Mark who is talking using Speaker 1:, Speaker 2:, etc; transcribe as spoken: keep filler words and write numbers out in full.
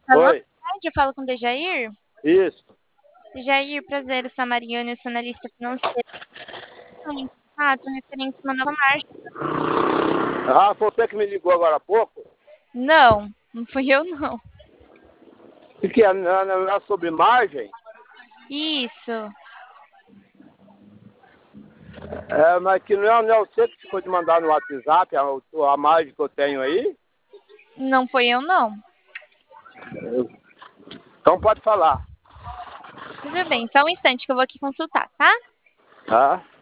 Speaker 1: Alô, boa
Speaker 2: Oi,
Speaker 1: tarde, eu falo com o Dejair.
Speaker 2: isso.
Speaker 1: Dejair, prazer, eu sou a Mariana, eu sou analista financeira. Em contato referente a uma nova marcha.
Speaker 2: Ah, foi você que me ligou agora há pouco?
Speaker 1: Não, não fui eu, não.
Speaker 2: O que é? Não, não, não é sobre margem?
Speaker 1: Isso,
Speaker 2: É, mas que não é, não é você que ficou de mandar no WhatsApp a, a margem que eu tenho aí?
Speaker 1: não foi eu, não.
Speaker 2: Então pode falar.
Speaker 1: Tudo bem, só um instante que eu vou aqui consultar, tá?
Speaker 2: Tá?